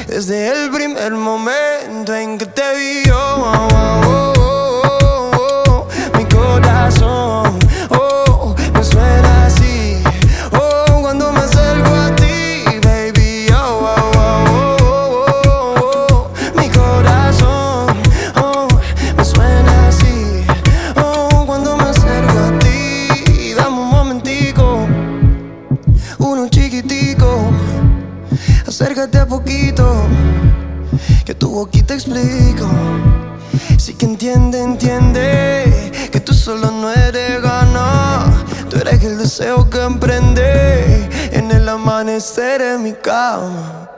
desde el primer momento en que te vi yo. Mi corazón, me suena así, cuando me acerco a ti, baby, mi corazón, me suena así, cuando me acerco a ti. Dame un momentico, uno chiquitico, acércate a poquito, que tu boquita explico. Sí que entiende, que tú solo no eres gana. Tú eres el deseo que emprende en el amanecer en mi cama.